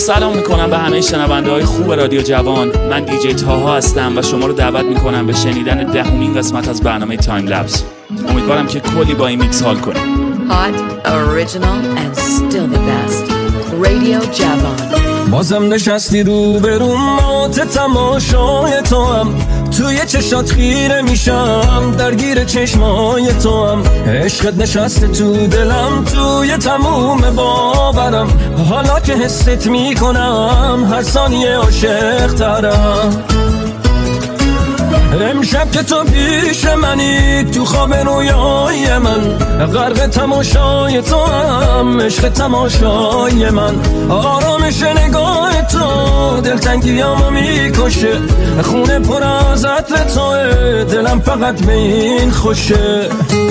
سلام میکنم به همه شنونده های خوب رادیو جوان. من دیجی تاها هستم و شما رو دعوت میکنم به شنیدن 10مین قسمت از برنامه تایم لپس. امیدوارم که کلی با این میکس حال کنیم. Hot, original and still the best. رادیو جوان. بازم نشستی رو به رومات تماشای تو هم، توی چشات خیره میشم، درگیر چشمای تو هم، عشقت نشسته تو دلم، توی تموم باورم، حالا که حست میکنم هر ثانیه عاشق ترم. امشب که تو پیش منی، تو خواب رویای من، غرق تماشای تو هم، عشق تماشای من، آرامش نگاه تو دلتنگیامو میکشه، خونه پر از عطر توه، دلم فقط به این خوشه.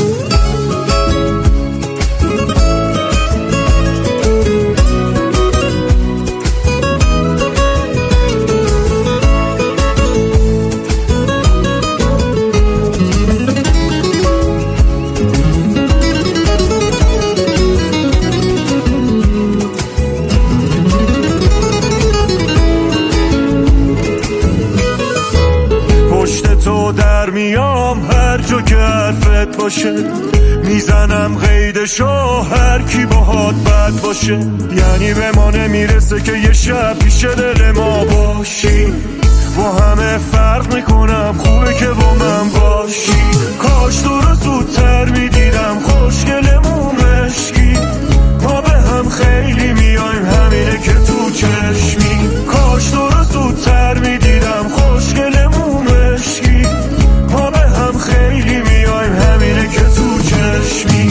میام هر جا که حرفت باشه، میزنم قیدشو هر کی باهات بد باشه، یعنی به ما نمیرسه که یه شب پیش دل ما باشی، با همه فرق میکنم، خوبه که با من باشی، کاش تو رو زودتر میدیدم، خوشگلمون مشکی، ما به هم خیلی میایم، همینه که تو چشمی، کاش تو رو زودتر میدیدم، خوشگلمون مشکی، ما به هم خیلی میایم، همینه که تو چشمی.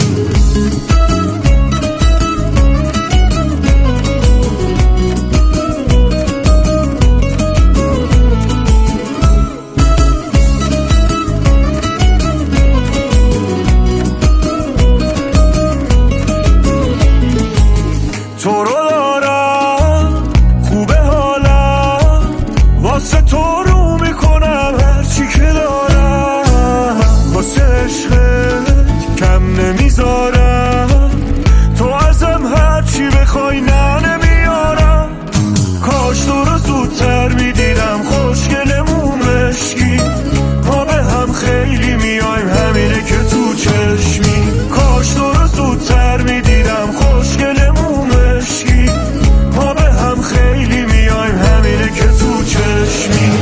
تو رو دارم خوبه حالم، واسه تو رو میکنم هرچی که دارم، واسه عشقت کم نمیذارم، تو ازم هرچی بخوای نه نمیارم، کاش تو رو زودتر میدیدم، خوشگلمون مشکی، ما به هم خیلی میایم، همینه که تو چشمی، کاش تو رو زودتر میدیدم، خوشگلمون مشکی، ما به هم خیلی میایم، همینه که تو چشمی.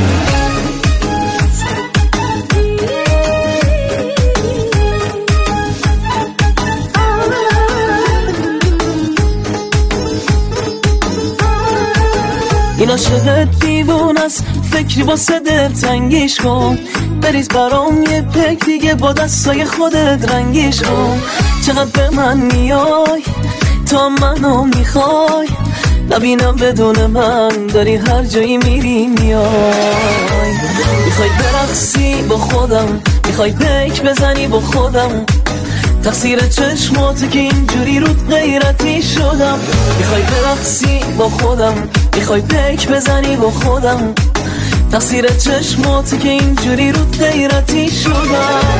این عاشقت دیوون است، فکری واسه دلتنگیش کن، بریز برام یه پک دیگه با دستای خودت رنگیش کن، چقدر به من میای تا منو میخوای، نبینم بدون من داری هر جایی میری میای، میخوای برقصی با خودم، میخوای پک بزنی با خودم، تقصیر چشمات که اینجوری رود غیرتی شدم، میخوای برقصی با خودم، میخوای پک بزنی با خودم، تقصیر چشمات که اینجوری رود غیرتی شدم.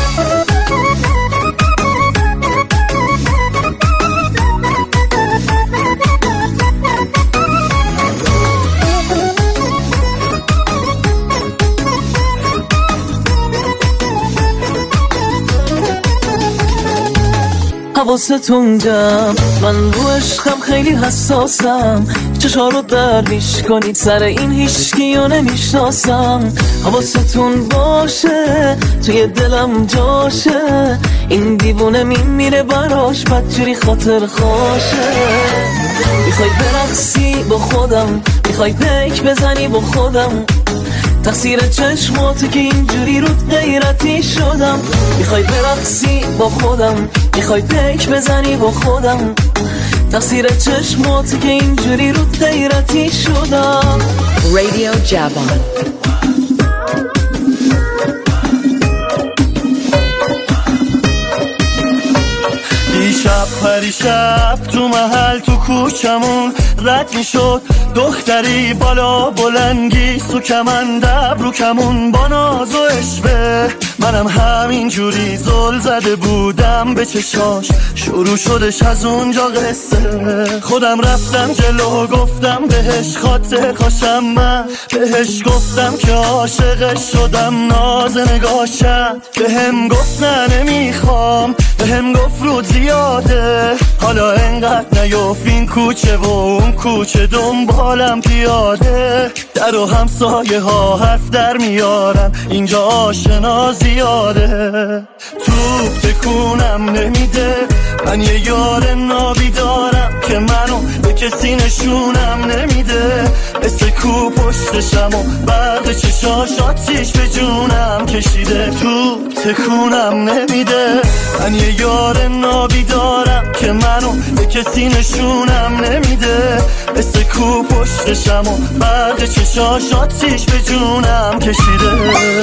حواستون جمع، من رو عشقم خیلی حساسم، چشا رو درویش کنید سر این هیچکیو نمیشناسم، حواستون باشه توی دلم جاشه، این دیوونه میمیره براش بدجوری خاطر خوشه، میخوای برقصی با خودم، میخوای پک بزنی با خودم، تقصیر چشماتو که اینجوری رود غیرتی شدم، میخوای برقصی با خودم، میخوای پک بزنی با خودم، تقصیر چشماتو که اینجوری رود غیرتی شدم. رادیو جوان. دیشب پریشب تو محل تو کوچمون رد میشد دختری بالا بلنگی سو کمندب رو کمون با ناز و اشوه. منم همین جوری زل زده بودم به چشاش، شروع شدش از اونجا قصه. خودم رفتم جلو گفتم بهش خاطر خوشم، من بهش گفتم که عاشقش شدم، ناز نگاشم بهم گفت نه نمیخوام، بهم گفت رود زیاده، حالا انقدر نیفت این کوچه و اون کوچه دنبالم پیاده. در و همسایه ها حرف در میارن اینجا آشنا زیاده. توپ تکونم نمیده، من یه یار نابی دارم که منو به کسی نشونم نمیده. مثل کو پشتشم و بعد چشاش آتیش به جونم کشیده. توپ تکونم نمیده، من یه یار نابی دارم که منو به کسی نشونم نمیده. مثل کو پشتشم و بعد چشاش آتیش به جونم کشیده.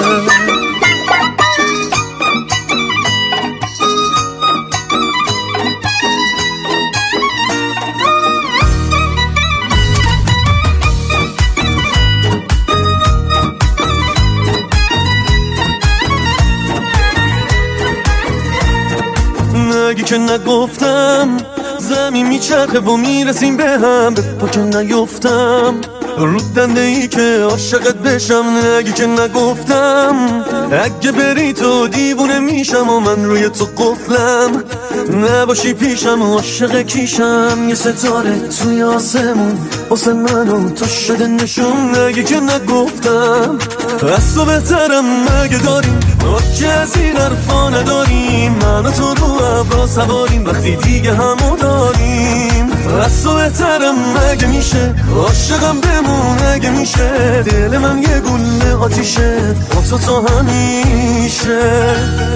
اگه که نگفتم زمین میچرخه و میرسیم به هم، به پا که نیفتم رو دنده ای که عاشقت بشم. اگه که نگفتم اگه بری تو دیوونه میشم و من روی تو قفلم، نباشی پیشم عاشق کیشم. یه ستاره توی آسمون واسه منو تو شده نشون. اگه که نگفتم از تو بهترم اگه داریم که از این حرفا نداریم، من و تو رو ابرا سواریم وقتی دیگه همو داریم. از تو بهترم اگه میشه عاشقم بمون اگه میشه، دل من یه گله آتیشه با تو تا همیشه.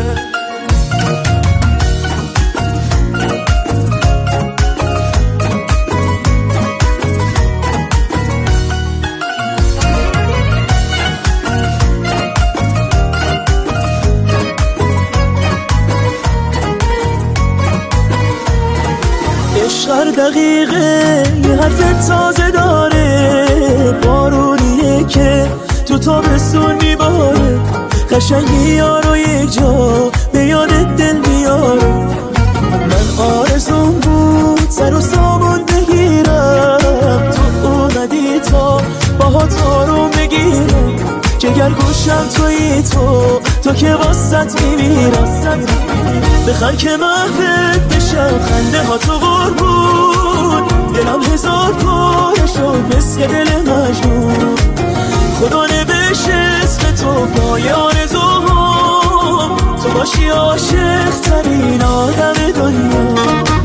هر دقیقه یه حرف تازه داره، بارونیه که تو تابستون میباره، قشنگی یارو یک جا به یادت دل بیاره. من آرزون بود سر و سامون بگیرم، تو اومدی تا باهات آروم بگیرم، جگر گوشم توی تو که واسط میمیرم. بخن که محبت بشم خنده ها تو قربون، دلم هزار پاره شد مثل دل مجنون. خدا نوشت اسم تو پای آرزوام، تو باشی عاشق ترین آدم دنیا.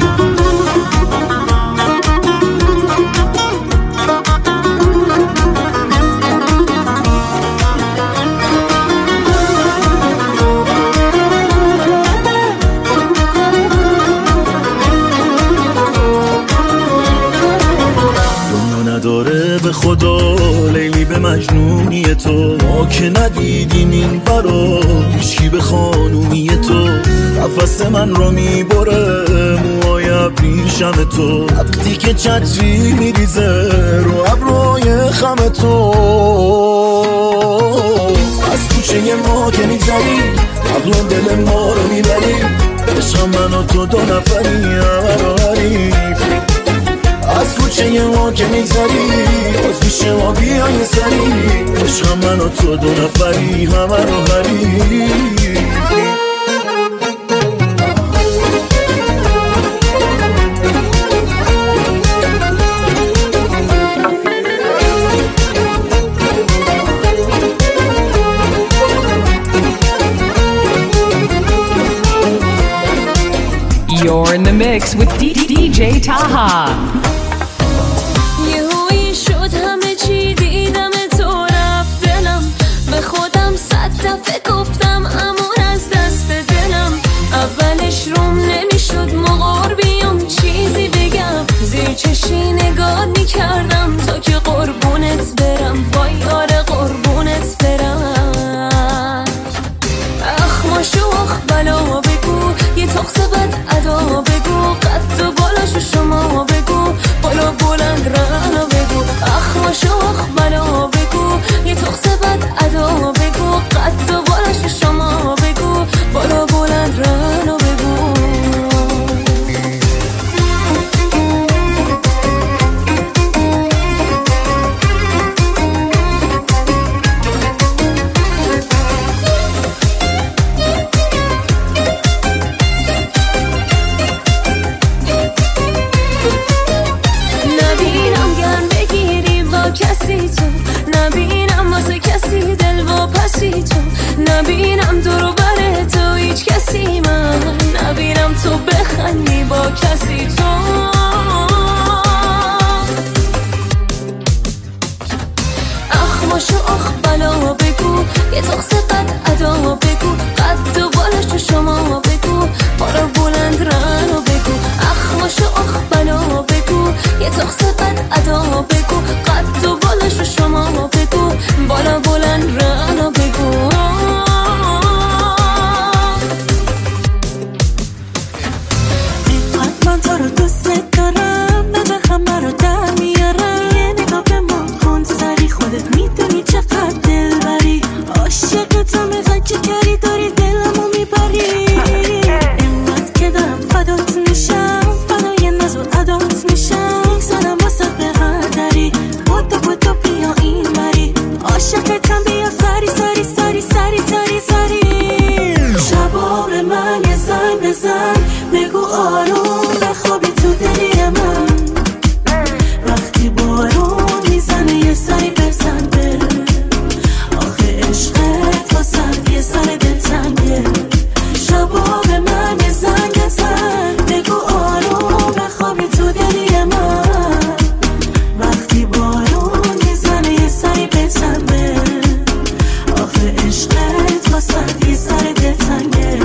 به خدا لیلی به مجنونی تو، ما که ندیدیم این برا هیچکی به خانومی تو. نفس من رو میبره موهای ابریشم تو، وقتی که چتری میریزه رو ابروی خم تو. از کوچه ما که میگذری قبل دل ما رو میبری، عشق من و تو دو نفری همه رو حریفی. از کوچه ما که میگذری باز میشه ما بیای سری، عشق من و تو دو نفری همه رو حریفی. You're in the mix with DJ Taha. یهویی شد همه چی دیدم تو رفت دلم، به خودم 100 دفعه گفتم امون از دست دلم. اولش روم نمیشد مغار بیام چیزی بگم، زیر چشی نگاه میکردم تا که قربونت برم، وای آره قربونت برم. اخ ماشو اخ بلا بگو، یه تخص بد ادا بگو، قد تو بخندی با کسی تو. اخماشو آخ بلا بگو، یه تخص قد ادا بگو، قد و بالش تو شما بگو، بالا بلند رنو بگو. اخماشو آخ بلا بگو، یه تخص قد ادا بگو، قد و بالش تو شما بگو، بالا بلند رنو بگو. اینقدر من تو رو دوست دارم، بده همه رو در میارم. یه نگاه به من کن سری، خودت میدونی چقدر دل بری. عاشق تو میخوای چه کاری داری دلمو میبری. اینقدر که دارم فدات میشم، فدای ناز و عدات میشم. زنم واسه به قدری، بودو بیا این بری. عاشقتم بیا سری سری سری سری سری سری. شبا به من یه زنگ بزن، بگو آروم بخوابی تو دلی من. وقتی بارون میزنه یه سری بزن به، آخه عشقت واسه یه سر دلتنگه. شبا به من یه زنگ بزن، بگو آروم بخوابی تو دلی من. وقتی بارون میزنه یه سری بزن به، آخه عشقت واسه یه سر دلتنگه.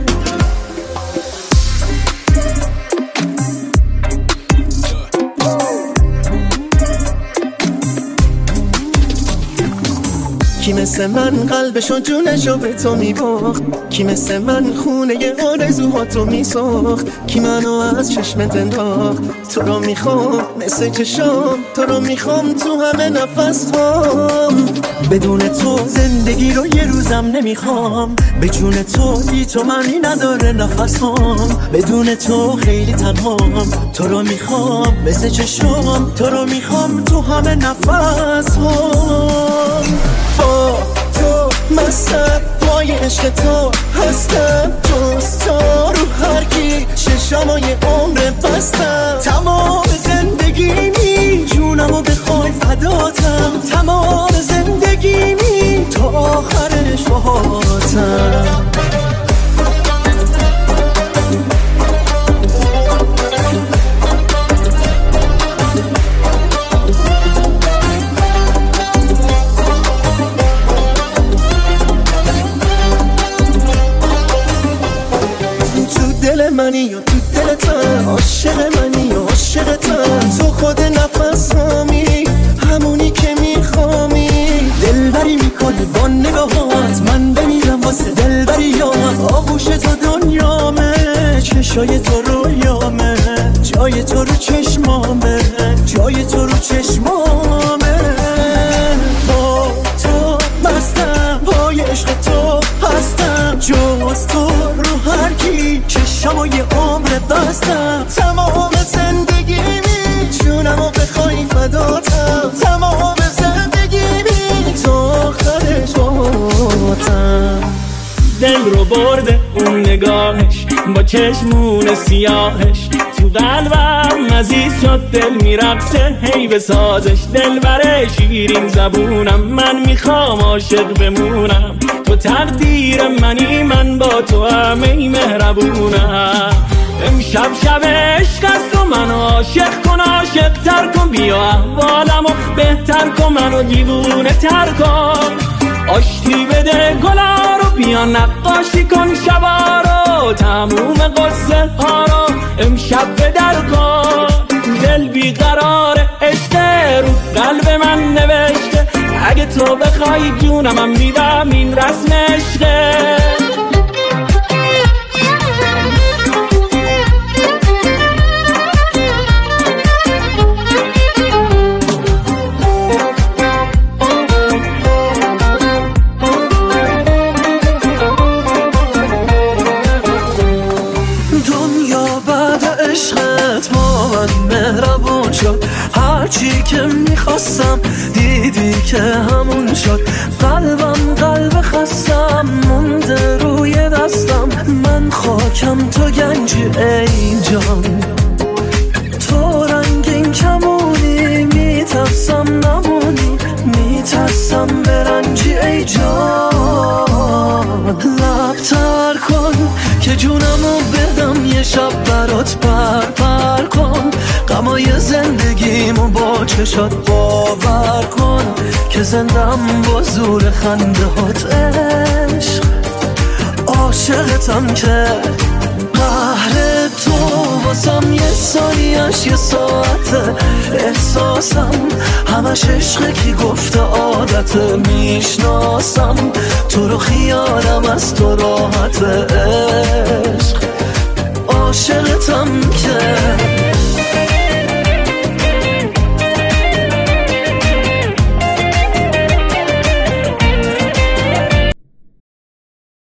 کی مثل من قلبشو جونشو به تو میباخت، کی مثل من خونه آرزوهاتو میساخت. کی منو از چشمت انداخت، تو رو میخوام مثل چشام، تو رو میخوام تو همه نفس هام. بدون تو زندگی رو یه روزم نمیخوام، به جون تو بی تو منی نداره نفس هام. بدون تو خیلی تنهام، تو رو میخوام مثل چشام، تو رو میخوام تو همه نفس هام. با تو مستم، پای عشق تو هستم، جز تو رو هر کی چشامو یه عمر بستم. تمام زندگیمی جونمو بخوای فداتم، تمام زندگیمی تا آخر نشوهاتم. دل منی یا تو دلتم، عاشق منی یا عاشقتم. تو خود نفسامی، همونی که میخوامی. دلبری میکنی با نگاهات، من بمیرم واسه دلبریات. آغوش تو دنیامه، چشای تو رویامه، جای تو رو چشمامه، جای تو رو چشمامه. با تو مستم، پای عشق تو هستم، جز تو رو هر کی چشمو یه عمر بستم. تمام زندگیمی جونمو بخوای فداتم، تمام زندگیمی تو آخر جواتم. دل رو برده اون نگاهش با چشمون سیاهش، تو قلبم عزیز شد دل میرقصه هی به سازش. دل بره شیرین زبونم، من میخوام عاشق بمونم. تو تقدیر منی، من با تو همه مهربونم. امشب شب عشق است و منو عاشق کن، عاشق تر کن. بیا احوالمو بهتر کن، منو دیوونه تر کن. آشتی بده گلا رو، بیا نقاشی کن شبا رو. تموم قصه ها رو امشب به در کن. دل بیقرار عشق رو قلب من نوشته، اگه تو بخوای جونم میدم این رسم عشقه. مهربون شد، هرچی که میخواستم دیدی که همون شد. قلبم قلب خستم مونده روی دستم، من خاکم تو گنجی ای جان. تو رنگین کمونی میترسم نمونی، میترسم برنجی ای جان. لب تر کن که جونمو بدم یه دمای زندگیمو با چشات باور کن که زندم با زور خنده هات عشق. عاشقتم که قهر تو واسم یه ثانیه‌اش یه ساعته. احساسم همش عشقه کی گفته عادته. میشناسم تو رو خیالم از تو راحته عشق. عاشقتم که